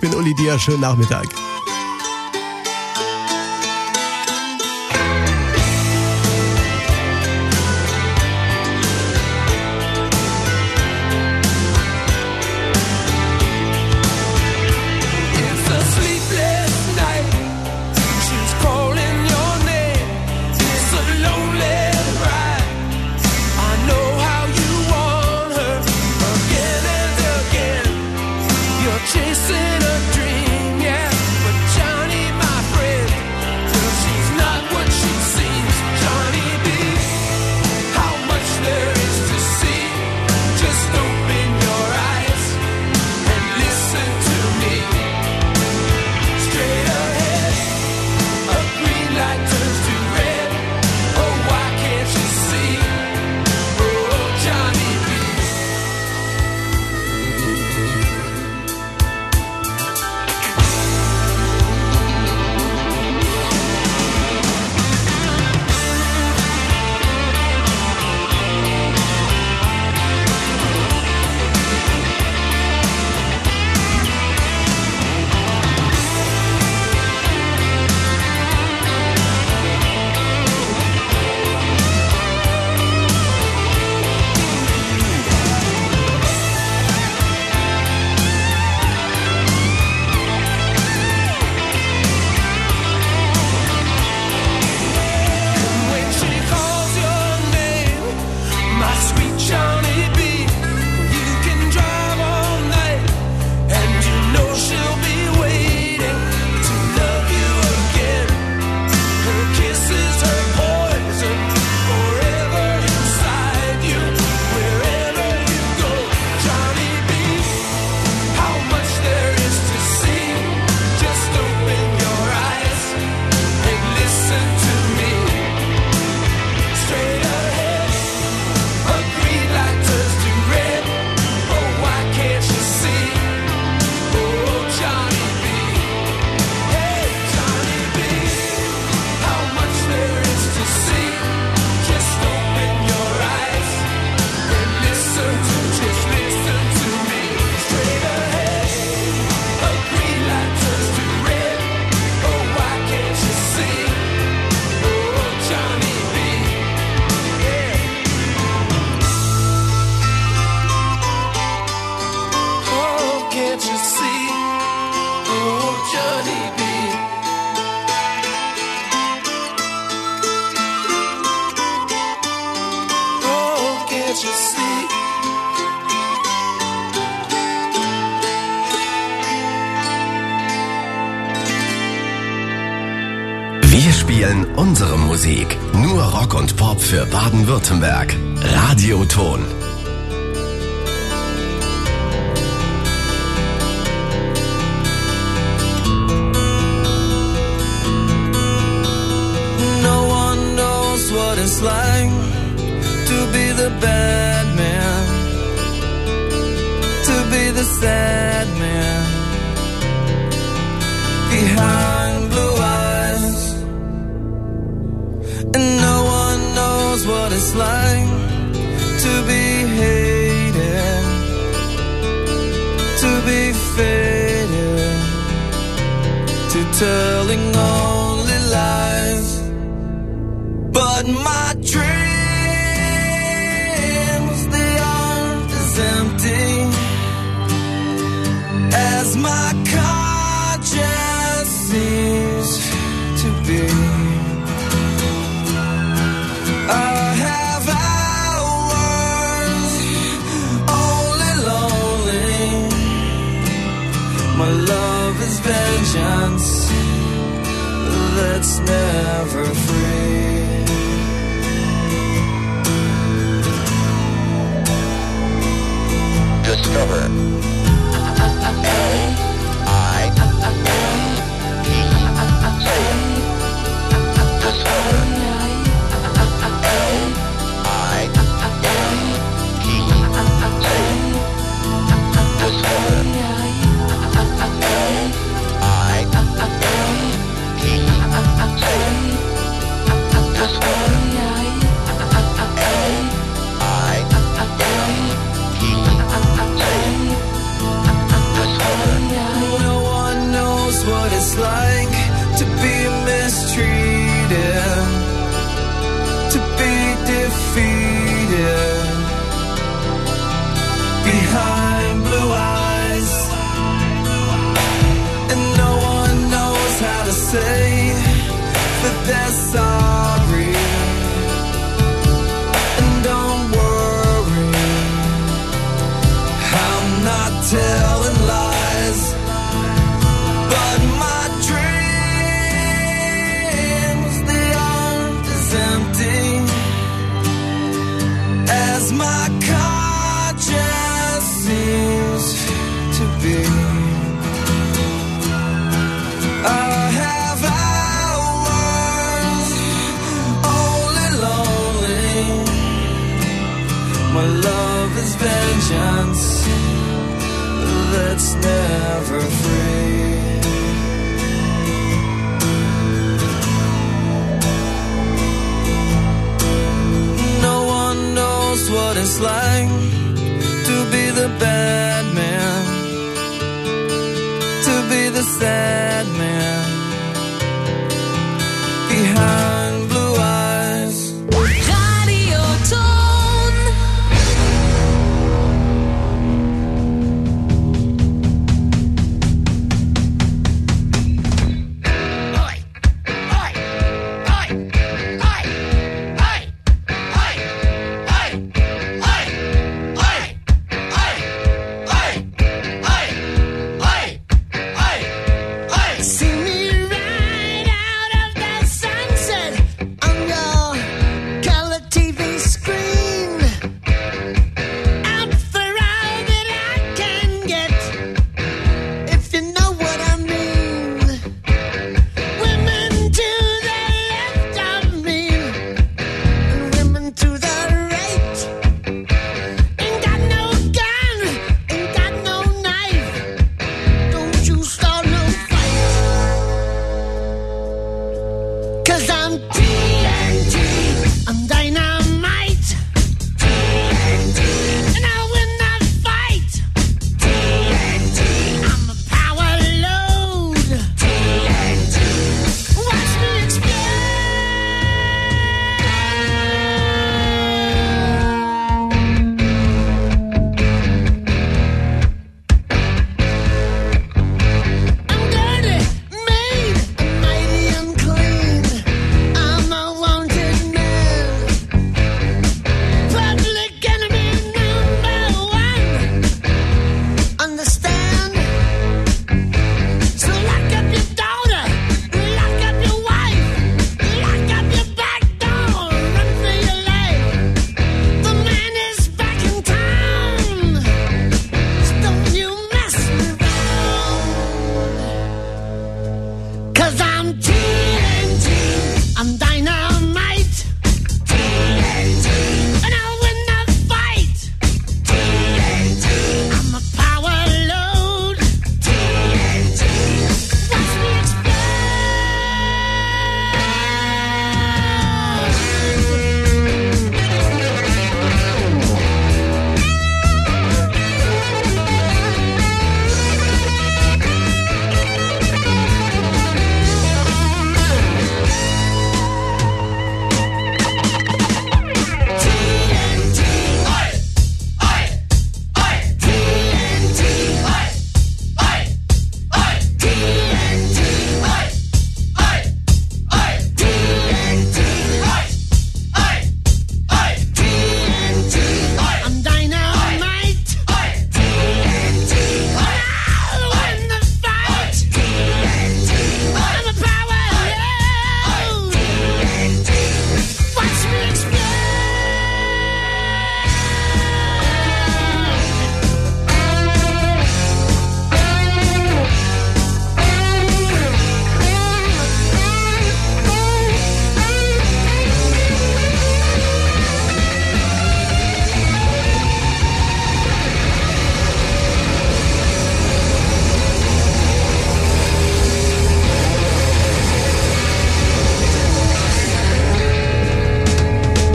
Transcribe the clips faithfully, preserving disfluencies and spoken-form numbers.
bin Uli Dier, schönen Nachmittag. Chasing a dream, yeah, but Johnny, my friend, well, she's not what she seems. Johnny B, how much there is to see. Just open your eyes and listen to me. Straight ahead, a green light turns to red. Oh, why can't you see? Oh, Johnny B. Wir spielen unsere Musik. Nur Rock und Pop für Baden-Württemberg. Radioton. No one knows what it's like to be the bad man, to be the sad man behind blue eyes. And no one knows what it's like to be hated, to be faded, to telling only lies. But my dreams, they aren't as empty as my conscience seems to be. I have hours only lonely. My love is vengeance that's never free. Discover A I E. Say it. Discover Discover it's like to be mistreated, to be defeated behind blue eyes, and no one knows how to say that they're sorry. And don't worry, I'm not telling lies, but my dreams, they aren't as empty as my conscience seems to be. I have hours only lonely. My love is vengeance that's never free. No one knows what it's like to be the bad man, to be the sad man behind blue eyes. Radioton. Oi, oi, oi, oi, oi, oi, oi, oi, oi, oi, oi, oi, oi, oi. See me right out of the sunset on your color T V screen. Out for all that I can get, if you know what I mean. Women to the left of me, and women to the right. Ain't got no gun, ain't got no knife. Don't you start no fight. Cause I'm T N T, I'm dynamite. T N T, and I'll win the fight. T N T, I'm a power load. T N T, watch me I'm dirty, made, and mighty unclean. I'm a wanted man, public enemy number one. Understand? So lock up your daughter, lock up your wife, lock up your back door, run for your life. The man is back in town, so don't you mess me around. Cause I'm T N T, I'm dynamite. T N T, and I'll win the fight. T N T, I'm a power load. T N T, watch me I'm dynamite. T N T, I'll win the fight. T N T, I'm a power load. T N T, watch me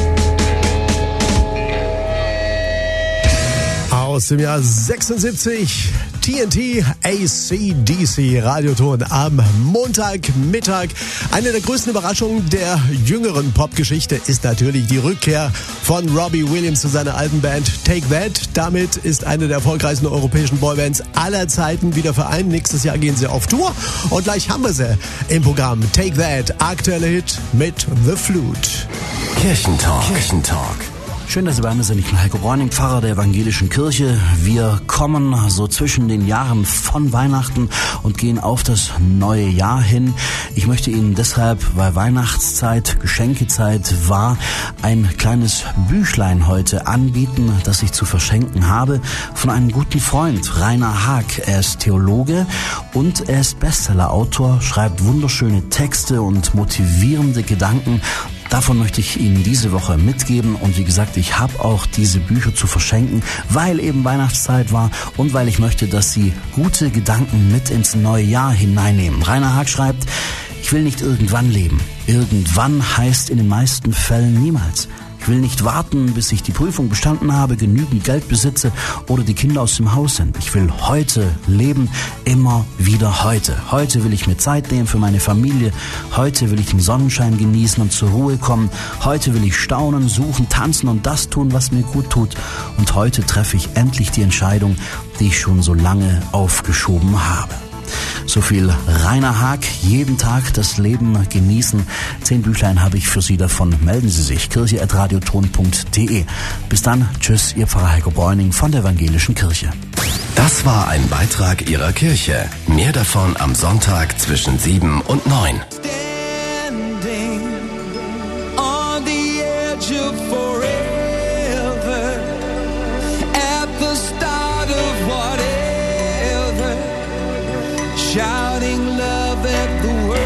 Aus dem Jahr sechsundsiebzig, T N T, A C D C, Radioton am Montagmittag. Eine der größten Überraschungen der jüngeren Popgeschichte ist natürlich die Rückkehr von Robbie Williams zu seiner alten Band Take That. Damit ist eine der erfolgreichsten europäischen Boybands aller Zeiten wieder vereint. Nächstes Jahr gehen sie auf Tour und gleich haben wir sie im Programm. Take That, aktueller Hit mit The Flute. Kirchentalk. Kirchentalk. Schön, dass Sie bei mir sind. Ich bin Heiko Bräuning, Pfarrer der Evangelischen Kirche. Wir kommen so zwischen den Jahren von Weihnachten und gehen auf das neue Jahr hin. Ich möchte Ihnen deshalb, weil Weihnachtszeit, Geschenkezeit war, ein kleines Büchlein heute anbieten, das ich zu verschenken habe, von einem guten Freund, Rainer Haag. Er ist Theologe und er ist Bestsellerautor, schreibt wunderschöne Texte und motivierende Gedanken. Davon möchte ich Ihnen diese Woche mitgeben und wie gesagt, ich habe auch diese Bücher zu verschenken, weil eben Weihnachtszeit war und weil ich möchte, dass Sie gute Gedanken mit ins neue Jahr hineinnehmen. Rainer Haag schreibt, ich will nicht irgendwann leben. Irgendwann heißt in den meisten Fällen niemals. Ich will nicht warten, bis ich die Prüfung bestanden habe, genügend Geld besitze oder die Kinder aus dem Haus sind. Ich will heute leben, immer wieder heute. Heute will ich mir Zeit nehmen für meine Familie. Heute will ich den Sonnenschein genießen und zur Ruhe kommen. Heute will ich staunen, suchen, tanzen und das tun, was mir gut tut. Und heute treffe ich endlich die Entscheidung, die ich schon so lange aufgeschoben habe. So viel Rainer Haag, jeden Tag das Leben genießen. Zehn Büchlein habe ich für Sie davon. Melden Sie sich, kirche at radioton punkt de. Bis dann, tschüss, Ihr Pfarrer Heiko Bräuning von der Evangelischen Kirche. Das war ein Beitrag Ihrer Kirche. Mehr davon am Sonntag zwischen sieben und neun. Standing on the edge of forever, at the start of whatever, shouting love at the world.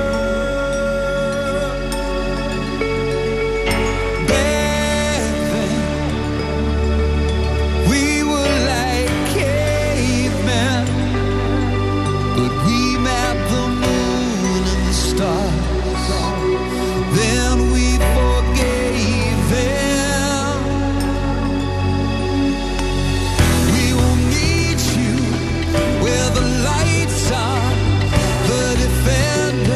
Back then, we were like cavemen, but we mapped the moon and the stars. Then we forgave them. We will meet you where the lights are, the defender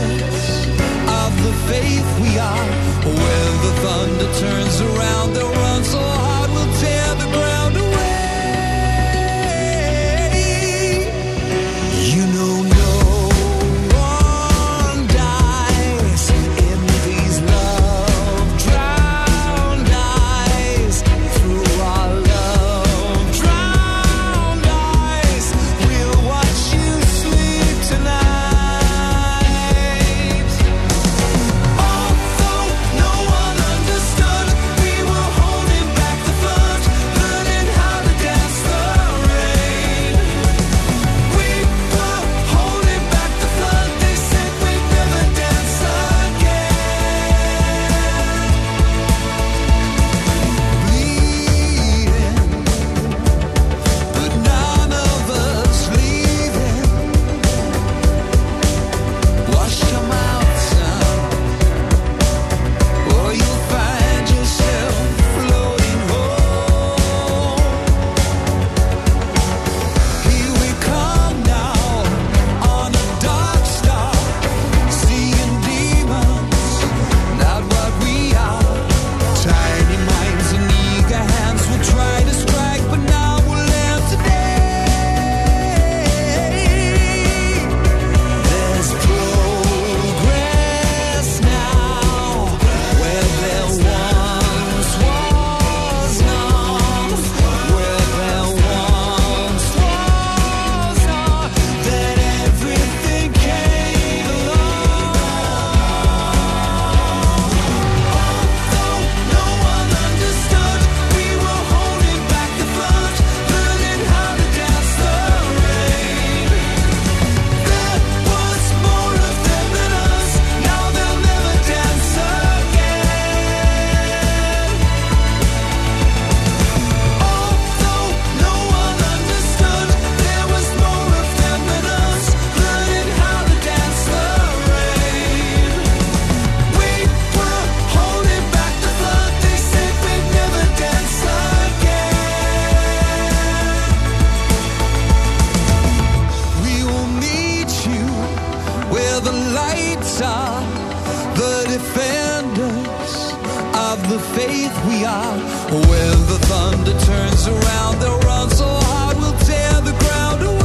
where the lights are, the defenders of the faith we are. When the thunder turns around, they'll run so hard we'll tear the ground away.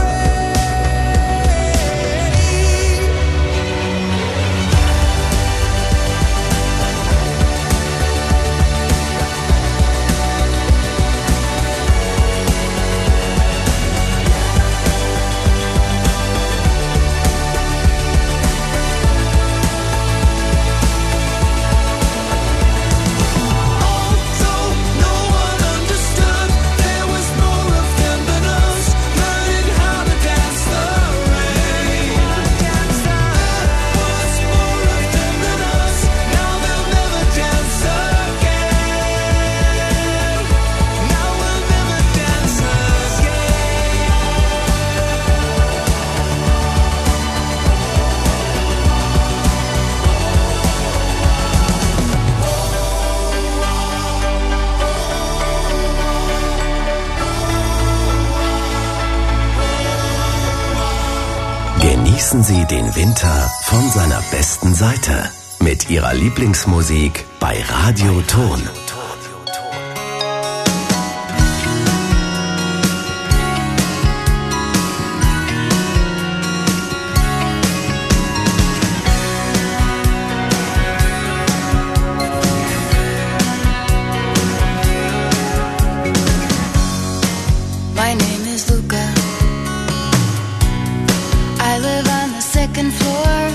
Genießen Sie den Winter von seiner besten Seite mit Ihrer Lieblingsmusik bei Radio Ton. My name is Luca. I live on the second floor.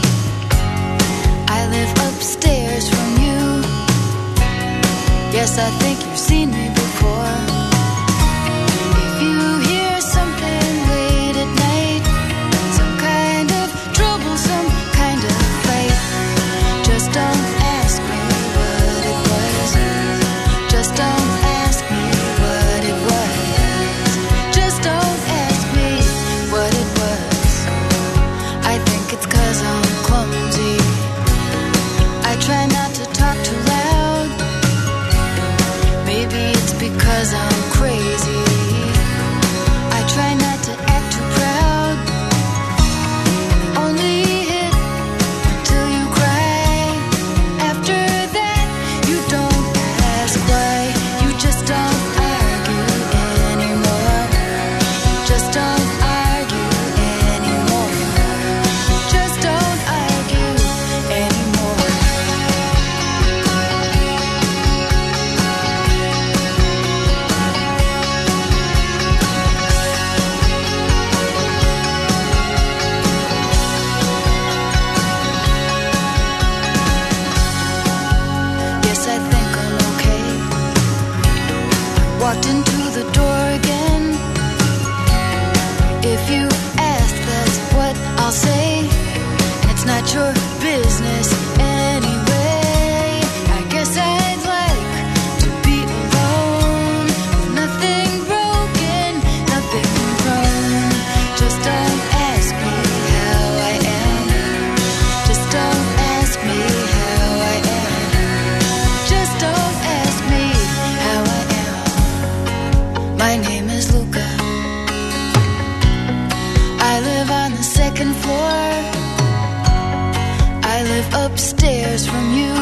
I live upstairs from you. Yes, I think you've seen me before. If you hear something late at night, some kind of trouble, some kind of fight, just don't ask me what it was. Just don't ask me what it was. Just don't ask me what it was. I think it's 'cause I'm clumsy. I try not to talk too loud. Maybe it's because I'm crazy. I try not to act too proud. Only hit till you cry. After that, you don't ask why. You just don't argue anymore. Just don't argue anymore. Just don't argue anymore. Yes, I think I'm okay. Walked into the door again. If you ask, that's what I'll say. And it's not your business anyway. I guess I'd like to be alone, with nothing broken, nothing wrong. Just don't ask me how I am. Just don't ask me how I am. Just don't ask me how I am. My name is Luca. I live on the second floor. I live upstairs from you.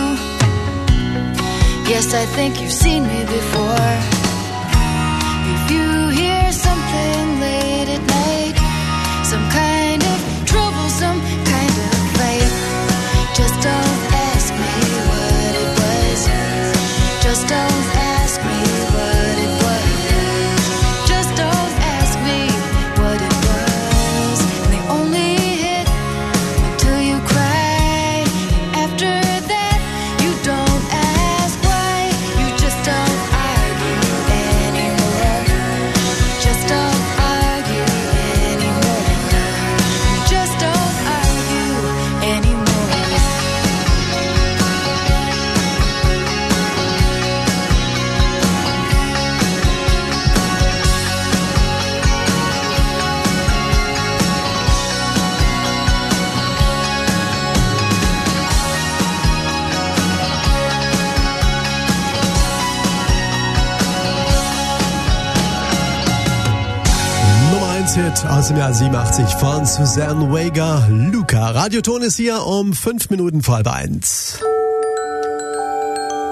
Yes, I think you've seen me before. If you hear something late at night, some kind of trouble, some kind of fight, just don't ask me what it was. Just don't ask me what it was. Just don't ask me what it was. And they only hit until you cry. After that, you don't ask why. You just don't argue Hit aus dem Jahr siebenundachtzig von Suzanne Vega, Luca. Radioton ist hier um fünf Minuten vor halb eins.